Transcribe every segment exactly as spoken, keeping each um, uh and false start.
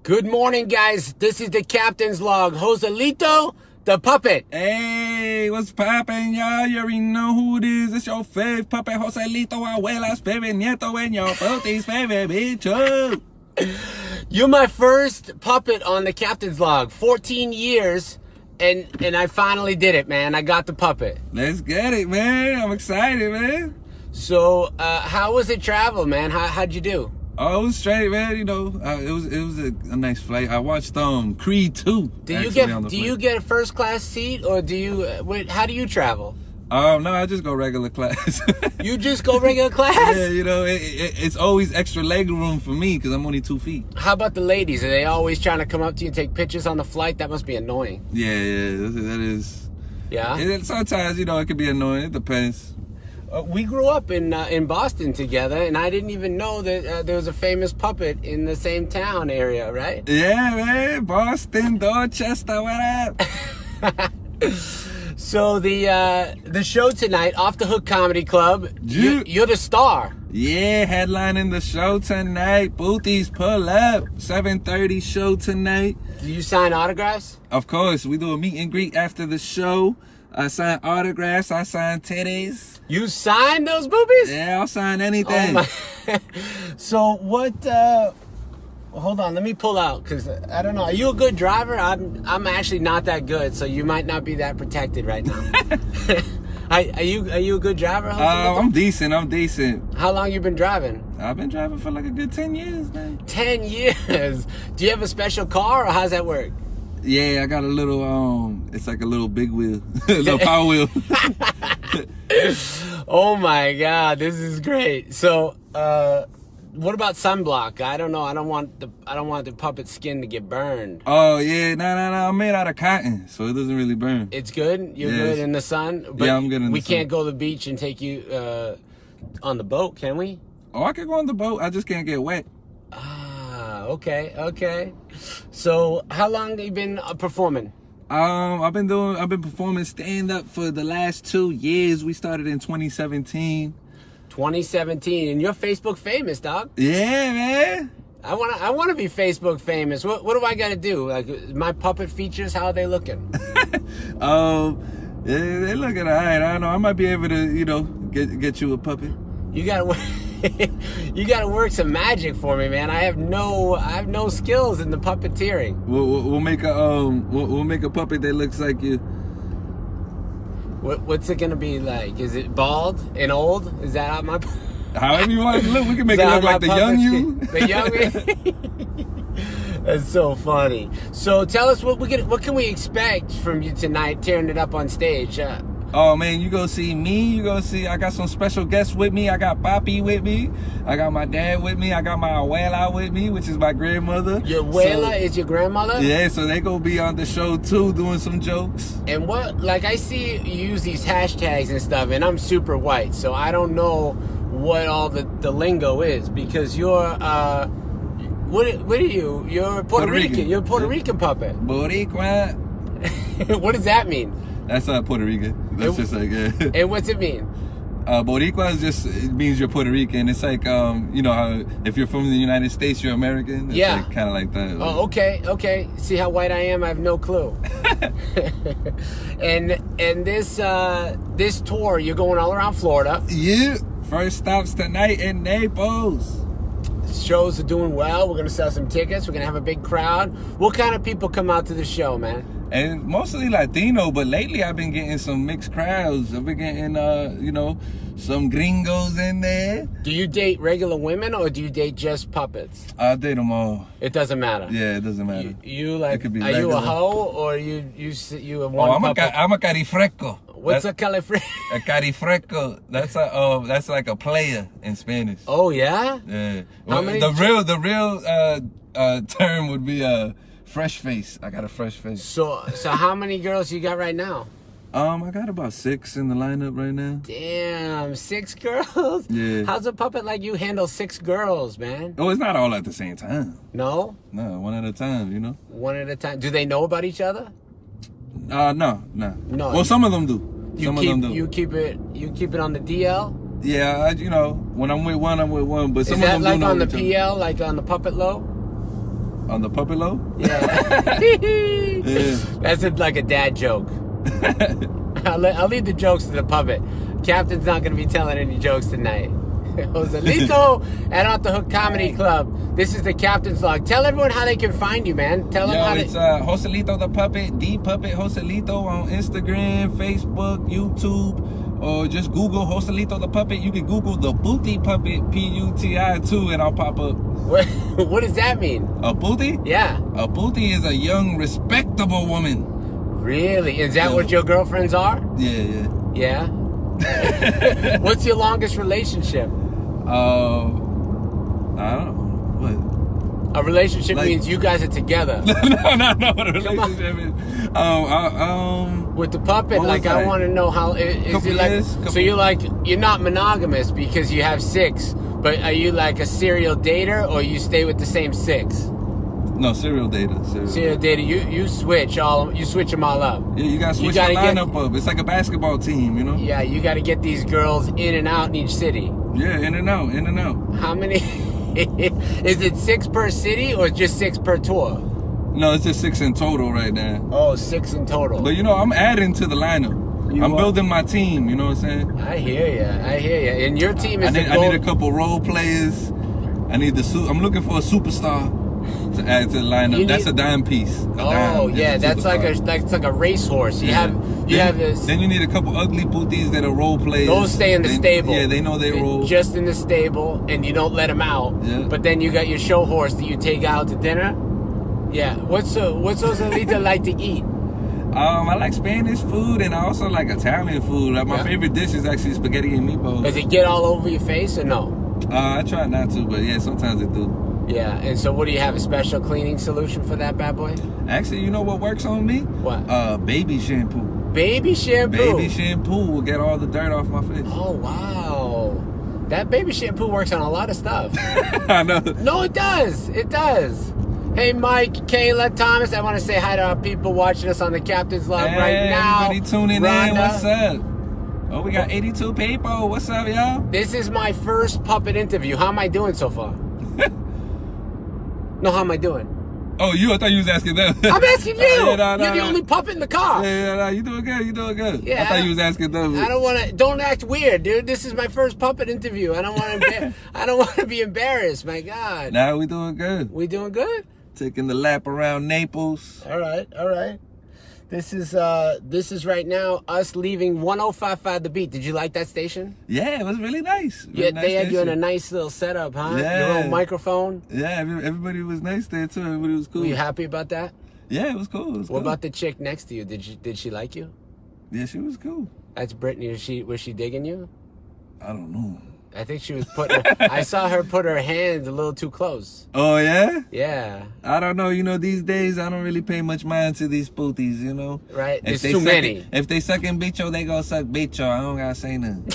Good morning, guys. This is the Captain's Log. Joselito, the puppet. Hey, what's poppin', y'all? You already know who it is. It's your fave puppet, Joselito, abuela's favorite nieto, and your puti's favorite bicho. You're my first puppet on the Captain's Log. fourteen years, and and I finally did it, man. I got the puppet. Let's get it, man. I'm excited, man. So, uh, how was it travel, man? How, how'd you do? Oh, it was straight, man. You know, uh, it was it was a, a nice flight. I watched um Creed two. Do you get do you get a first class seat, or do you? Uh, wait, how do you travel? Um, no, I just go regular class. You just go regular class? Yeah, you know, it, it, it's always extra leg room for me because I'm only two feet. How about the ladies? Are they always trying to come up to you and take pictures on the flight? That must be annoying. Yeah, yeah, that is. Yeah. It, sometimes, you know, it could be annoying. It depends. Uh, we grew up in uh, in Boston together, and I didn't even know that uh, there was a famous puppet in the same town area, right? Yeah, man. Boston, Dorchester, what up? So the uh, the show tonight, Off the Hook Comedy Club, Yeah. you, you're the star. Yeah, headlining the show tonight. Booties, pull up. seven thirty show tonight. Do you sign autographs? Of course, we do a meet and greet after the show. I sign autographs. I sign titties. You sign those boobies? Yeah, I'll sign Oh anything. my. So what? Uh, hold on, let me pull out because I don't know. Are you a good driver? I'm. I'm actually not that good, so you might not be that protected right now. I, are you? Are you a good driver? Uh, I'm decent. I'm decent. How long you been driving? I've been driving for like a good ten years, man. Ten years. Do you have a special car, or how's that work? Yeah, I got a little, um, it's like a little big wheel, a little power wheel. Oh my God, this is great. So, uh, what about sunblock? I don't know. I don't want the I don't want the puppet skin to get burned. Oh, yeah, no, no, no, I'm made out of cotton, so it doesn't really burn. It's good. You're Yes. good in the sun. But Yeah, I'm good in the we sun. can't go to the beach and take you uh, on the boat, can we? Oh, I could go on the boat, I just can't get wet. Ah, okay, okay. So, how long have you been uh, performing? Um, I've been doing, I've been performing stand-up for the last two years. We started in twenty seventeen. twenty seventeen, and you're Facebook famous, dog. Yeah, man. I wanna, I wanna be Facebook famous. What, what do I gotta do? Like my puppet features, how are they looking? um, yeah, they looking all right. I don't know. I might be able to, you know, get get you a puppet. You gotta, work- you gotta work some magic for me, man. I have no, I have no skills in the puppeteering. We'll, we'll, we'll make a um, we'll, we'll make a puppet that looks like you. What, what's it gonna be like? Is it bald and old? Is that how my? However you want it to look, we can make Is it that look how like the my young puppet you. skin- The young me. That's so funny. So tell us what we can, what can we expect from you tonight, tearing it up on stage? Uh, Oh man, you go see me. You go see. I got some special guests with me. I got Papi with me. I got my dad with me. I got my abuela with me, which is my grandmother. your abuela So- is your grandmother? Yeah, so they gonna be on the show too, doing some jokes. And what, like I see you use these hashtags and stuff, and I'm super white, so I don't know what all the, the lingo is, because you're, uh, what, what are you? You're Puerto, Puerto Rican. Rican. You're a Puerto Rican puppet. Boricua. What does that mean? That's not Puerto Rican. That's It- just like, uh, And what's it mean? uh, Boricua is just, it means you're Puerto Rican. It's like, um, you know, how if you're from the United States, you're American. It's Yeah. like, kind of like that. Oh, okay, okay. See how white I am? I have no clue. and and this uh, this tour, you're going all around Florida. Yeah. First stops tonight in Naples. Shows are doing well. We're gonna sell some tickets. We're gonna have a big crowd. What kind of people come out to the show, man? And mostly Latino, but lately I've been getting some mixed crowds. I've been getting, uh, you know, some gringos in there. Do you date regular women or do you date just puppets? I date them all. It doesn't matter. Yeah, it doesn't matter. You, you like? could be Are you a regular. hoe or you you s- you a Oh, one I'm a, puppet? ca- I'm a carifreco. What's a That's, California? a carifreco? That's a, uh, that's like a player in Spanish. Oh yeah. Yeah. How Well, many the ch- real, the real uh, uh, term would be a fresh face. I got a fresh face. So so how many girls you got right now? Um, I got about six in the lineup right now. Damn, six girls? Yeah. How's a puppet like you handle six girls, man? Oh, it's not all at the same time. No? No, one at a time, you know? One at a time. Do they know about each other? Uh, no, no. No, Well, you- some of them do. You some keep of them do. you keep it you keep it on the D L? Yeah, I, you know, when I'm with one, I'm with one. But some Is that of them like do know on the each other. P L, like on the puppet low? On the puppet low? Yeah. Yeah. That's a, like a dad joke. I'll, let, I'll leave the jokes to the puppet. Captain's not going to be telling any jokes tonight. Joselito at Off the Hook Comedy Club. This is the Captain's Log. Tell everyone how they can find you, man. Tell them Yo, how it's they... uh, Joselito the Puppet, the Puppet Joselito on Instagram, Facebook, YouTube, or just Google Joselito the Puppet. You can Google the Booty Puppet, P U T I too, and I'll pop up. What, what does that mean? A booty? Yeah. A booty is a young, respectable woman. Really? Is that Yeah. what your girlfriends are? Yeah, yeah. Yeah? What's your longest relationship? Uh, I don't know. What? A relationship Like- means you guys are together. no, no, no. What a Come on. relationship is. Um, I, um, With the puppet, What like was I that? want to know how is, is Couple it like? years, couple- So you're like you're not monogamous because you have six, but are you like a serial dater or you stay with the same six? no, serial data. Serial, Serial dater, you you switch all you switch them all up. Yeah, you gotta You switch gotta the get- lineup up. It's like a basketball team, you know? Yeah, you got to get these girls in and out in each city. Yeah, in and out, in and out. How many? Is it six per city or just six per tour? No, it's just six in total right now. Oh, six in total. But you know, I'm adding to the lineup. You I'm are? building my team, you know what I'm saying? I hear ya. I hear ya. And your team is I need, the I gold. need a couple role players. I need the su- I'm looking for a superstar to add to the lineup. You That's need- a dime piece. A Oh dime is yeah, a that's like a superstar. that's like a racehorse. You Yeah. have you then, have this. Then you need a couple ugly booties that are role players. Those stay in the They- stable. Yeah, they know they They're roll. just in the stable, and you don't let them out. Yeah. But then you got your show horse that you take out to dinner. Yeah. What's uh, what's Joselito like to eat? Um, I like Spanish food and I also like Italian food. Like my Yeah. favorite dish is actually spaghetti and meatballs. Does it get all over your face or no? Uh, I try not to, but yeah, sometimes it do. Yeah. And so, what do you have? A special cleaning solution for that bad boy? Actually, you know what works on me? What? Uh, baby shampoo. Baby shampoo. Baby shampoo will get all the dirt off my face. Oh wow. That baby shampoo works on a lot of stuff. I know. No, it does. It does. Hey, Mike, Kayla, Thomas, I want to say hi to our people watching us on the Captain's Log Hey, right now. everybody tuning in. Rhonda. What's up? Oh, we got eighty-two people. What's up, y'all? This is my first puppet interview. How am I doing so far? No, how am I doing? Oh, you? I thought you was asking them. I'm asking you. Yeah, no, no, You're the no. only puppet in the car. Yeah, yeah, no, you doing good. You doing good. Yeah, I thought I- you was asking them. I don't want to. Don't act weird, dude. This is my first puppet interview. I don't want to. Embar- I don't want to be embarrassed. My God. Nah, we doing good. We doing good? Taking the lap around Naples. All right, all right. This is uh this is right now us leaving one oh five point five The Beat. Did you like that station? Yeah, it was really nice. Really Yeah, nice they had you in a station. nice little setup, huh? Your Yeah. own microphone. Yeah, every- everybody was nice there too. Everybody was cool. Were you happy about that? Yeah, it was cool. It was What cool. about the chick next to you? Did she did she like you? Yeah, she was cool. That's Brittany. Was she was she digging you? I don't know. I think she was putting. Her, I saw her put her hands a little too close. Oh yeah? Yeah, I don't know. You know, these days I don't really pay much mind to these pooties. You know. right. If There's they too suck many. It, if they sucking bicho, they gonna suck bicho. I don't gotta say nothing.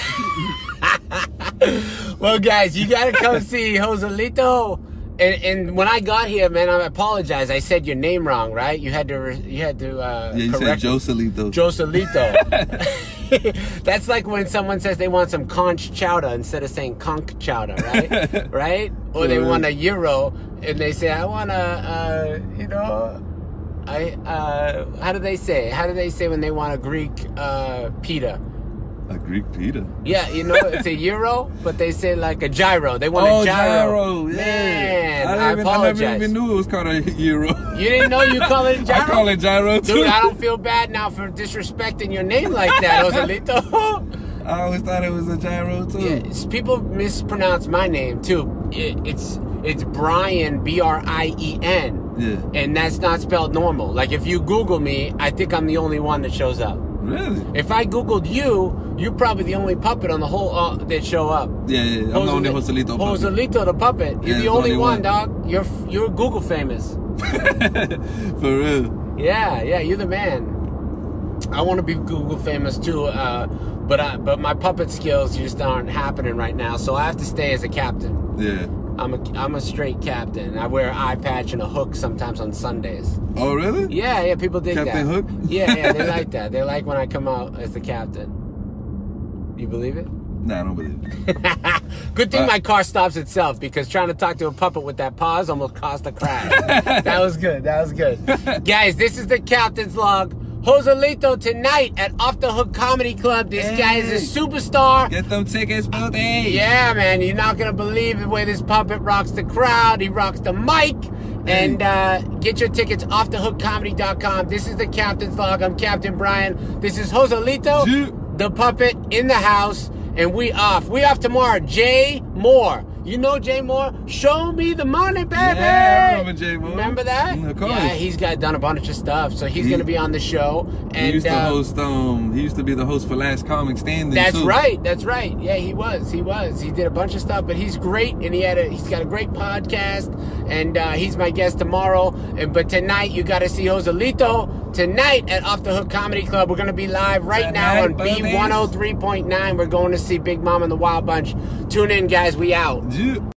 Well, guys, you gotta come see Joselito. And, and when I got here, man, I apologize. I said your name wrong, right? You had to re- you had to uh, Yeah, you said correct me. Joselito. Joselito. That's like when someone says they want some conch chowder instead of saying conch chowder, right? Right? Or they want a euro and they say, I want a, uh, you know, I, uh, how do they say? How do they say when they want a Greek uh, pita? A Greek pita. Yeah, you know, it's a euro, but they say like a gyro. They want Oh, a gyro. gyro. Yeah. Man, I, I, didn't even, I apologize. never even knew it was called a euro. You didn't know you call it a gyro? I call it gyro too. Dude, I don't feel bad now for disrespecting your name like that, Joselito. I always thought it was a gyro too. Yeah, it's- people mispronounce my name too. It, it's it's Brian, B R I E N, Yeah. and that's not spelled normal. Like if you Google me, I think I'm the only one that shows up. Really? If I Googled you, you're probably the only puppet on the whole uh, that show up. Yeah, yeah. I'm the only Joselito. puppet. Joselito the puppet. You're Yeah, the there's only, only one, one. dog. You're you're Google famous. For real. Yeah, yeah, you're the man. I want to be Google famous too, uh, but I, but my puppet skills just aren't happening right now. So I have to stay as a captain. Yeah. I'm a I'm a straight captain. I wear an eye patch and a hook sometimes on Sundays. Oh, really? Yeah, yeah, people dig Captain that. Hook? Yeah, yeah, they like that. They like when I come out as the captain. You believe it? Nah, I don't believe it. Good thing Uh, my car stops itself, because trying to talk to a puppet with that pause almost caused a crash. That was good. That was good. Guys, this is the Captain's Log. Joselito tonight at Off the Hook Comedy Club. This Hey. guy is a superstar. Get them tickets, Booty. Yeah, man, you're not gonna believe the way this puppet rocks the crowd. He rocks the mic. And uh, get your tickets off the hook comedy dot com. This is the Captain's Log. I'm Captain Brian. This is Joselito, Yeah. the puppet, in the house, and we off. We off tomorrow. Jay Moore. You know Jay Moore? Show me the money, baby. Yeah, I remember Jay Moore. Remember that? Of course. Yeah, he's got done a bunch of stuff, so he's He- gonna be on the show. And He used to uh, host. Um, he used to be the host for Last Comic Standing. That's too. right. That's right. Yeah, he was. He was. He did a bunch of stuff, but he's great, and he had a. He's got a great podcast, and uh, he's my guest tomorrow. And but tonight you got to see Joselito tonight at Off the Hook Comedy Club. We're gonna be live right now on Tonight, B one oh three point nine. We're going to see Big Mom and the Wild Bunch. Tune in, guys. We out. Yeah.